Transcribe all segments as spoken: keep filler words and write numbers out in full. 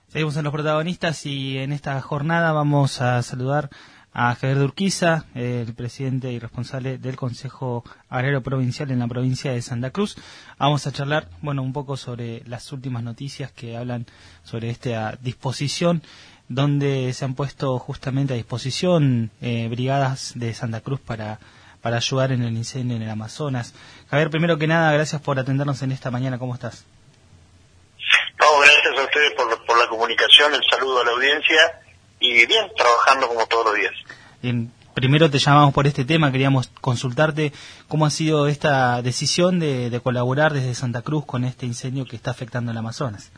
Seguimos en Los Protagonistas y en esta jornada vamos a saludar a Javier de Urquiza, el presidente y responsable del Consejo Agrario Provincial en la provincia de Santa Cruz. Vamos a charlar, bueno, un poco sobre las últimas noticias que hablan sobre esta disposición, donde se han puesto justamente a disposición eh, brigadas de Santa Cruz para, para ayudar en el incendio en el Amazonas. Javier, primero que nada, gracias por atendernos en esta mañana. ¿Cómo estás? No, gracias a ustedes por, por la comunicación, el saludo a la audiencia y bien, trabajando como todos los días. Bien, primero te llamamos por este tema, queríamos consultarte cómo ha sido esta decisión de, de colaborar desde Santa Cruz con este incendio que está afectando el Amazonas.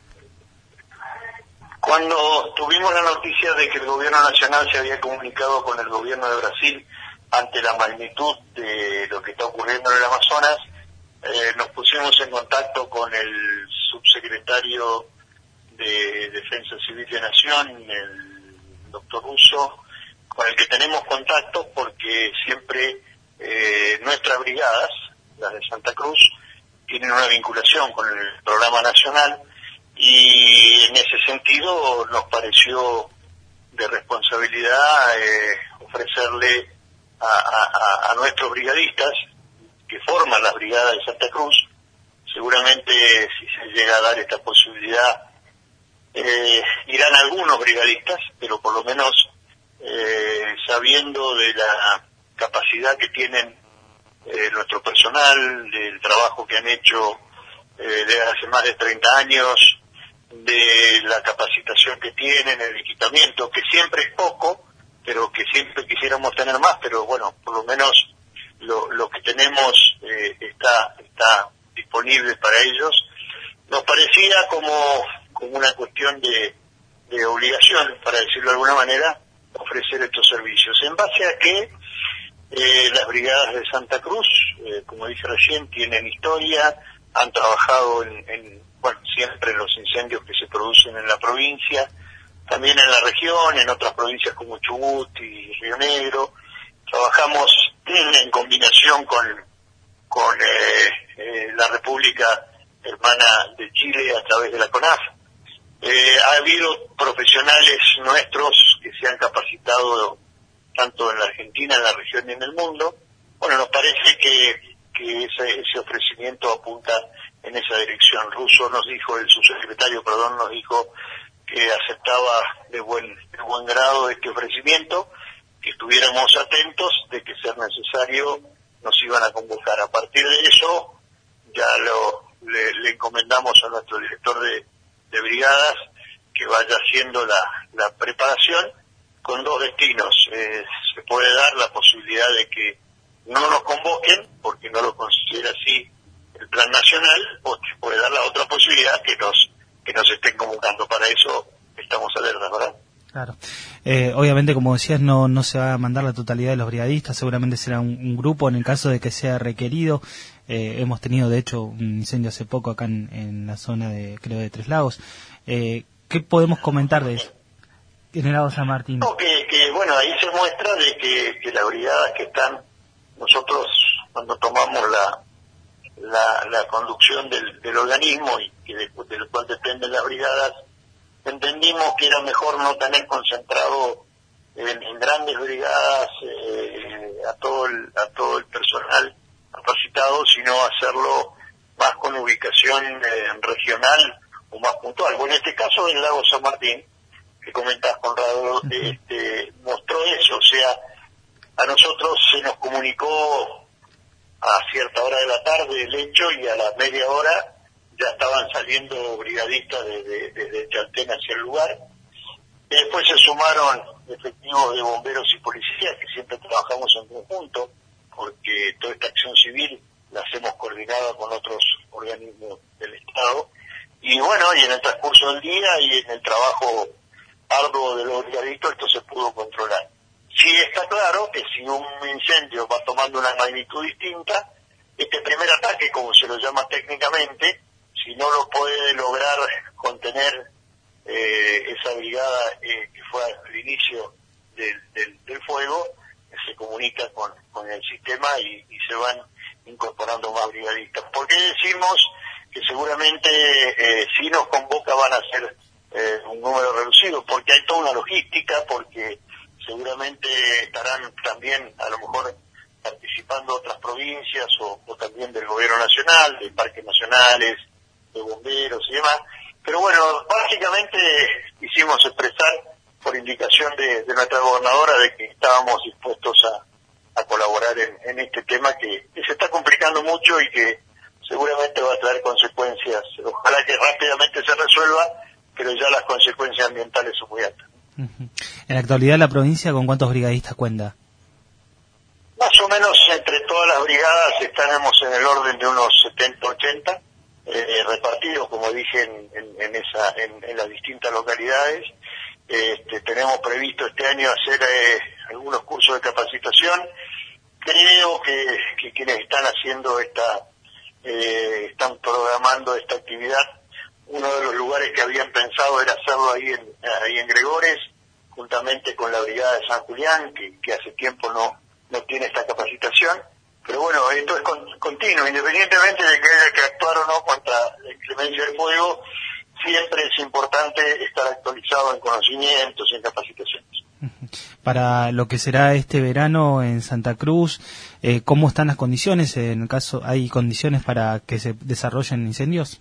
Cuando tuvimos la noticia de que el gobierno nacional se había comunicado con el gobierno de Brasil ante la magnitud de lo que está ocurriendo en el Amazonas, eh, nos pusimos en contacto con el subsecretario de Defensa Civil de Nación, el doctor Russo, con el que tenemos contacto porque siempre eh, nuestras brigadas, las de Santa Cruz, tienen una vinculación con el programa nacional y en ese sentido nos pareció de responsabilidad eh, ofrecerle a, a, a nuestros brigadistas que forman las brigadas de Santa Cruz. Seguramente si se llega a dar esta posibilidad eh, irán algunos brigadistas, pero por lo menos eh, sabiendo de la capacidad que tienen eh, nuestro personal, del trabajo que han hecho eh, desde hace más de treinta años, de la capacitación que tienen, el equipamiento, que siempre es poco, pero que siempre quisiéramos tener más, pero bueno, por lo menos lo, lo que tenemos eh, está, está disponible para ellos. Nos parecía como, como una cuestión de, de obligación, para decirlo de alguna manera, ofrecer estos servicios. En base a que eh, las brigadas de Santa Cruz, eh, como dije recién, tienen historia, han trabajado en, en, bueno, siempre en los incendios que se producen en la provincia, también en la región, en otras provincias como Chubut y Río Negro. Trabajamos en combinación con, con eh, eh, la República Hermana de Chile a través de la CONAF. Eh, ha habido profesionales nuestros que se han capacitado tanto en la Argentina, en la región y en el mundo. Bueno, nos parece que, que ese, ese ofrecimiento apunta en esa dirección. Russo nos dijo, el subsecretario, perdón, nos dijo que aceptaba de buen, de buen grado este ofrecimiento, que estuviéramos atentos de que ser necesario nos iban a convocar. A partir de eso ya lo le, le encomendamos a nuestro director de, de brigadas que vaya haciendo la, la preparación con dos destinos. Eh, se puede dar la posibilidad de que no nos convoquen porque no lo considera así el plan nacional, o se puede dar la otra posibilidad que nos que nos estén convocando. Para eso estamos alertas, ¿verdad? Claro. Eh, obviamente, como decías, no no se va a mandar la totalidad de los brigadistas, seguramente será un, un grupo en el caso de que sea requerido. Eh, hemos tenido, de hecho, un incendio hace poco acá en, en la zona de, creo, de Tres Lagos. Eh, ¿Qué podemos comentar de eso? En el lago San Martín. No, que, que bueno, ahí se muestra de que, que las brigadas que están, nosotros cuando tomamos la la, la conducción del, del organismo y que de, del cual dependen las brigadas, entendimos que era mejor no tener concentrado en, en grandes brigadas eh, a todo el, a todo el personal capacitado, sino hacerlo más con ubicación eh, regional o más puntual. Bueno, en este caso del lago San Martín, que comentás, Conrado, uh-huh. este, mostró eso, o sea, a nosotros se nos comunicó a cierta hora de la tarde el hecho y a la media hora ya estaban saliendo brigadistas desde de, de Chaltén hacia el lugar. Y después se sumaron efectivos de bomberos y policías, que siempre trabajamos en conjunto, porque toda esta acción civil la hacemos coordinada con otros organismos del Estado. Y bueno, y en el transcurso del día y en el trabajo arduo de los brigadistas, esto se pudo controlar. Sí está claro que si un incendio va tomando una magnitud distinta, este primer ataque, como se lo llama técnicamente, si no lo puede lograr contener eh, esa brigada eh, que fue al inicio del, del, del fuego, se comunica con, con el sistema y, y se van incorporando más brigadistas. ¿Por qué decimos que seguramente eh, si nos convoca van a ser eh, un número reducido, porque hay toda una logística, porque seguramente estarán también a lo mejor participando otras provincias o, o también del gobierno nacional, de parques nacionales, de bomberos y demás. Pero bueno, básicamente hicimos expresar por indicación de, de nuestra gobernadora de que estábamos dispuestos a, a colaborar en, en este tema que, que se está complicando mucho y que seguramente va a traer consecuencias. Ojalá que rápidamente se resuelva, pero ya las consecuencias ambientales son muy altas. Uh-huh. En la actualidad, ¿la provincia con cuántos brigadistas cuenta? Más o menos entre todas las brigadas estaremos en el orden de unos setenta, ochenta, eh, repartidos, como dije, en, en, en, esa, en, en las distintas localidades. Este, tenemos previsto este año hacer eh, algunos cursos de capacitación. Creo que, que quienes están haciendo esta, eh, están programando esta actividad, uno de los lugares que habían pensado era hacerlo ahí en, ahí en Gregores, juntamente con la brigada de San Julián, que, que hace tiempo no, no tiene esta capacitación. Pero bueno, esto es con, continuo, independientemente de que haya que actuar o no contra la inclemencia del fuego, siempre es importante estar actualizado en conocimientos y en capacitaciones. Para lo que será este verano en Santa Cruz, eh, ¿cómo están las condiciones? En el caso, ¿hay condiciones para que se desarrollen incendios?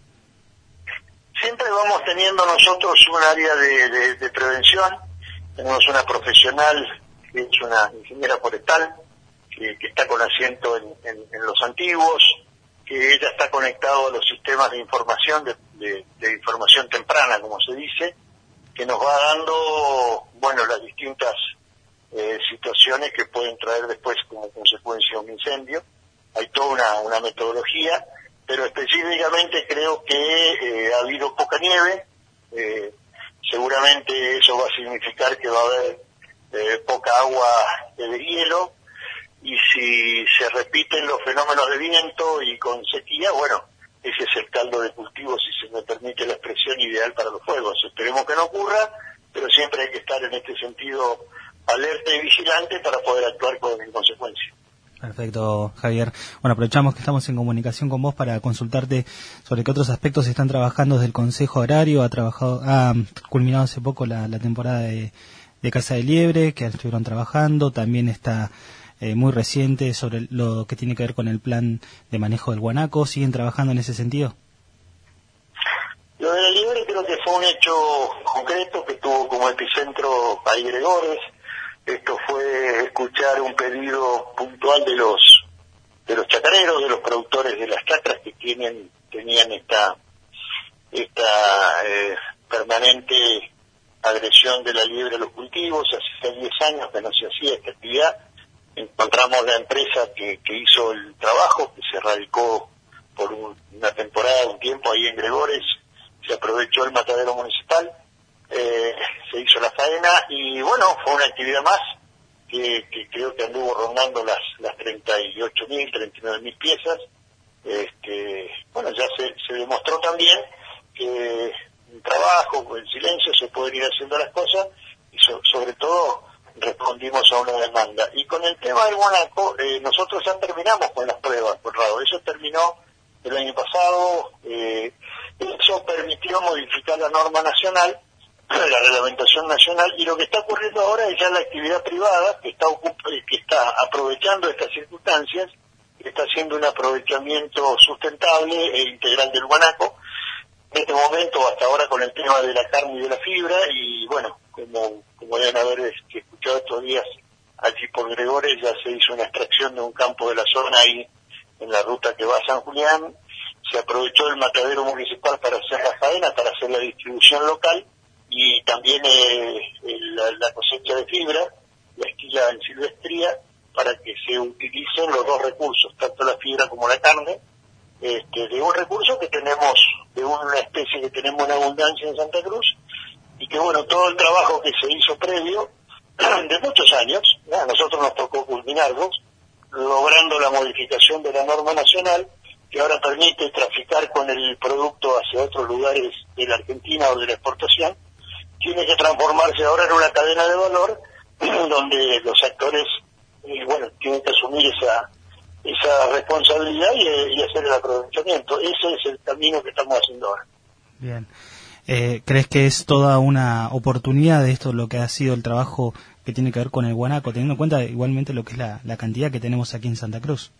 Siempre vamos teniendo nosotros un área de, de, de prevención. Tenemos una profesional que es una ingeniera forestal que, que está con asiento en, en, en Los Antiguos, que ella está conectado a los sistemas de información, de, de, de información temprana, como se dice, que nos va dando, bueno, las distintas eh, situaciones que pueden traer después como consecuencia un incendio. Hay toda una, una metodología, pero específicamente creo que eh, ha habido poca nieve, eh, seguramente eso va a significar que va a haber eh, poca agua de hielo, y si se repiten los fenómenos de viento y con sequía, bueno, ese es el caldo de cultivo, si se me permite la expresión, ideal para los fuegos. Esperemos que no ocurra, pero siempre hay que estar en este sentido alerta y vigilante para poder actuar con en consecuencia. Perfecto, Javier. Bueno, aprovechamos que estamos en comunicación con vos para consultarte sobre qué otros aspectos están trabajando desde el Consejo Agrario. Ha trabajado, ha culminado hace poco la, la temporada de, de Caza de Liebre, que estuvieron trabajando. También está eh, muy reciente sobre lo que tiene que ver con el plan de manejo del guanaco. ¿Siguen trabajando en ese sentido? Lo de la liebre creo que fue un hecho concreto que tuvo como epicentro ahí Gregores. Esto fue escuchar un pedido puntual de los de los chacareros, de los productores de las chacras que tienen tenían esta esta eh, permanente agresión de la liebre a los cultivos. Hace diez años que no se hacía esta actividad. Encontramos la empresa que, que hizo el trabajo, que se radicó por un, una temporada, un tiempo ahí en Gregores. Se aprovechó el matadero municipal, eh, se hizo la faena y bueno, fue una actividad más que, que creo que anduvo rondando las las treinta y ocho mil, treinta y nueve mil piezas. Este, bueno, ya se, se demostró también que en trabajo, con el silencio, se pueden ir haciendo las cosas y so, sobre todo respondimos a una demanda. Y con el tema del guanaco, eh, nosotros ya terminamos con las pruebas, Conrado. Eso terminó el año pasado. eh, Eso permitió modificar la norma nacional, la reglamentación nacional, y lo que está ocurriendo ahora es ya la actividad privada que está, que está aprovechando estas circunstancias, que está haciendo un aprovechamiento sustentable e integral del guanaco. En este momento, hasta ahora, con el tema de la carne y de la fibra, y bueno, como, como deben haber escuchado estos días, allí por Gregores ya se hizo una extracción de un campo de la zona ahí en la ruta que va a San Julián. Se aprovechó el matadero municipal para hacer la faena, para hacer la distribución local y también eh, la, la cosecha de fibra, la esquila en silvestría, para que se utilicen los dos recursos, tanto la fibra como la carne, este, de un recurso que tenemos, de una especie que tenemos en abundancia en Santa Cruz, y que bueno, todo el trabajo que se hizo previo, de muchos años, a nosotros nos tocó culminarlos, logrando la modificación de la norma nacional, que ahora permite traficar con el producto hacia otros lugares de la Argentina o de la exportación, tiene que transformarse ahora en una cadena de valor donde los actores, eh, bueno, tienen que asumir esa esa responsabilidad y, y hacer el aprovechamiento. Ese es el camino que estamos haciendo ahora. Bien. Eh, ¿Crees que es toda una oportunidad de esto lo que ha sido el trabajo que tiene que ver con el guanaco, teniendo en cuenta igualmente lo que es la, la cantidad que tenemos aquí en Santa Cruz?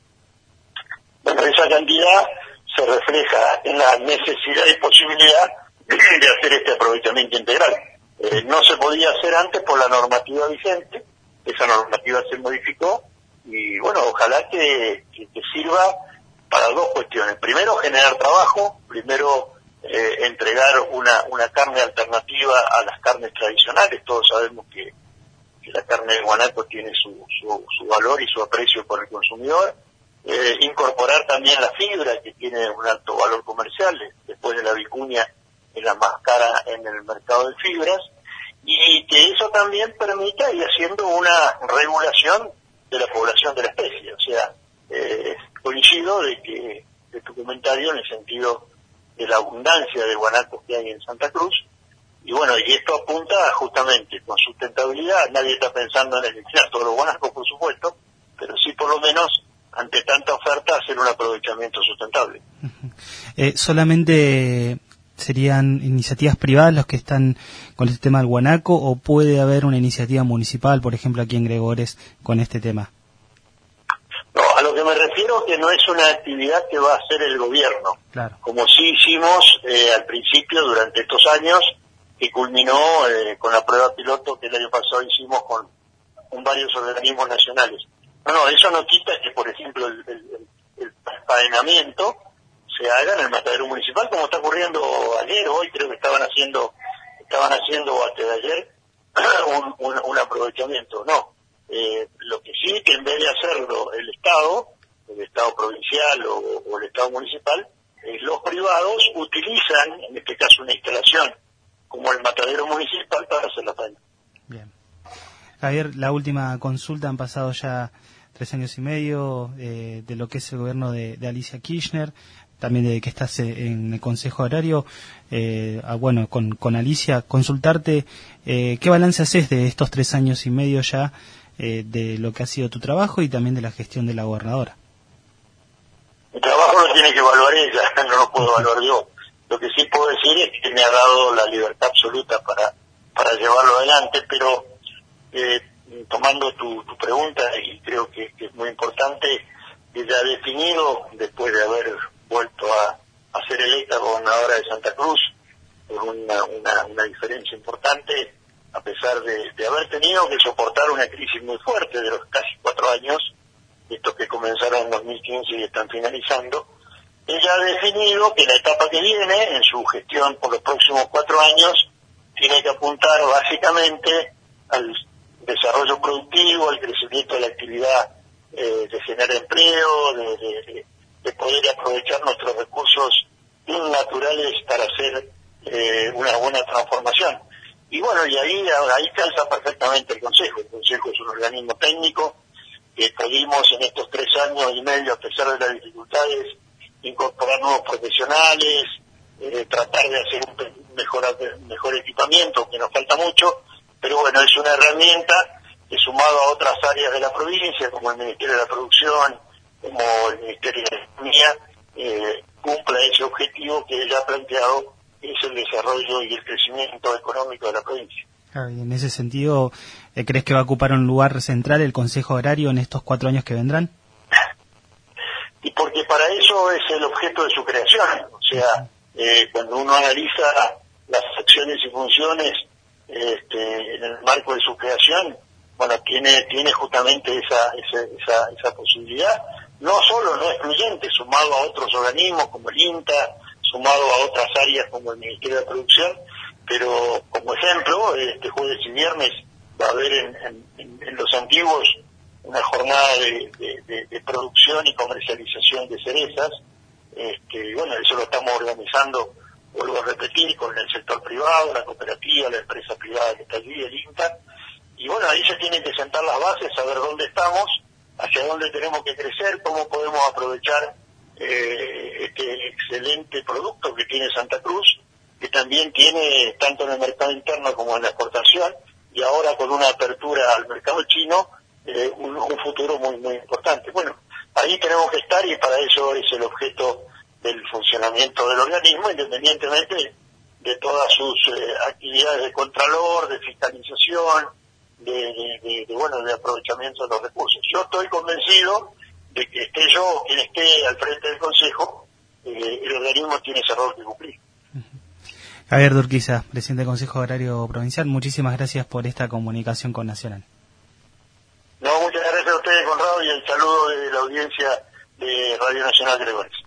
Bueno, esa cantidad se refleja en la necesidad y posibilidad de hacer este aprovechamiento integral. Eh, no se podía hacer antes por la normativa vigente, esa normativa se modificó y bueno, ojalá que, que, que sirva para dos cuestiones. Primero, generar trabajo, primero eh, entregar una, una carne alternativa a las carnes tradicionales. Todos sabemos que, que la carne de guanaco tiene su, su, su valor y su aprecio por el consumidor. Eh, incorporar también la fibra, que tiene un alto valor comercial, después de la vicuña es la más cara en el mercado de fibras, y que eso también permita ir haciendo una regulación de la población de la especie. O sea, eh, coincido de que de tu comentario en el sentido de la abundancia de guanacos que hay en Santa Cruz, y bueno, y esto apunta justamente con sustentabilidad. Nadie está pensando en eliminar todos los guanacos, por supuesto, pero sí por lo menos ante tanta oferta hacer un aprovechamiento sustentable. Eh, solamente serían iniciativas privadas los que están con este tema del guanaco, o puede haber una iniciativa municipal, por ejemplo aquí en Gregores, con este tema? No, a lo que me refiero que no es una actividad que va a hacer el gobierno, claro, como sí hicimos eh, al principio durante estos años, que culminó eh, con la prueba piloto que el año pasado hicimos con, con varios organismos nacionales. No, no, eso no quita que, por ejemplo, el, el, el faenamiento se haga en el matadero municipal, como está ocurriendo ayer, hoy creo que estaban haciendo, estaban haciendo antes de ayer un, un, un aprovechamiento. No, eh, lo que sí, que en vez de hacerlo el Estado, el Estado provincial o, o el Estado municipal, eh, los privados utilizan, en este caso una instalación como el matadero municipal, para hacer la faena. Bien. Javier, la última consulta, han pasado ya tres años y medio eh, de lo que es el gobierno de, de Alicia Kirchner, también de que estás en el Consejo Agrario. Eh, ah, bueno, con, con Alicia, consultarte, eh, ¿qué balance haces de estos tres años y medio ya eh, de lo que ha sido tu trabajo y también de la gestión de la gobernadora? Mi trabajo lo tiene que evaluar ella, no lo puedo evaluar yo. Lo que sí puedo decir es que me ha dado la libertad absoluta para, para llevarlo adelante, pero eh, tomando tu, tu pregunta, y creo que, que es muy importante, ella ha definido, después de haber vuelto a, a ser electa gobernadora de Santa Cruz, por una, una, una diferencia importante, a pesar de, de haber tenido que soportar una crisis muy fuerte de los casi cuatro años, estos que comenzaron en dos mil quince y están finalizando. Ella ha definido que la etapa que viene, en su gestión por los próximos cuatro años, tiene que apuntar básicamente al desarrollo productivo, al crecimiento de la actividad eh, de generar empleo, de, de, de poder aprovechar nuestros recursos naturales para hacer eh, una buena transformación. Y bueno, y ahí, ahí calza perfectamente el Consejo. El Consejo es un organismo técnico que pudimos en estos tres años y medio, a pesar de las dificultades, incorporar nuevos profesionales, eh, tratar de hacer un mejor, mejor equipamiento, que nos falta mucho, pero bueno, es una herramienta que, sumado a otras áreas de la provincia, como el Ministerio de la Producción, como el Ministerio de la Economía, eh, cumpla ese objetivo que ella ha planteado, que es el desarrollo y el crecimiento económico de la provincia. Ah, y en ese sentido, eh, ¿crees que va a ocupar un lugar central el Consejo Agrario en estos cuatro años que vendrán? Y porque para eso es el objeto de su creación. O sea, eh, cuando uno analiza las acciones y funciones este, en el marco de su creación, bueno, tiene tiene justamente esa esa esa, esa posibilidad, no solo no excluyente, sumado a otros organismos como el INTA, sumado a otras áreas como el Ministerio de la Producción, pero como ejemplo, este jueves y viernes va a haber en, en, en los antiguos una jornada de, de, de, de producción y comercialización de cerezas. Este, bueno, eso lo estamos organizando, vuelvo a repetir, con el sector privado, la cooperativa, la empresa privada que está allí, el INTA, y bueno, ahí se tienen que sentar las bases, saber dónde estamos, hacia dónde tenemos que crecer, cómo podemos aprovechar eh, este excelente producto que tiene Santa Cruz, que también tiene, tanto en el mercado interno como en la exportación, y ahora con una apertura al mercado chino, Eh, un, un futuro muy muy importante. Bueno, ahí tenemos que estar, y para eso es el objeto del funcionamiento del organismo, independientemente de todas sus eh, actividades de contralor, de fiscalización, de, de, de, de, bueno, de aprovechamiento de los recursos. Yo estoy convencido de que esté yo o quien esté al frente del Consejo, eh, el organismo tiene ese rol que cumplir. Javier de Urquiza, presidente del Consejo Agrario Provincial, muchísimas gracias por esta comunicación con Nacional. No, muchas gracias a ustedes, Conrado, y el saludo de la audiencia de Radio Nacional Gregores.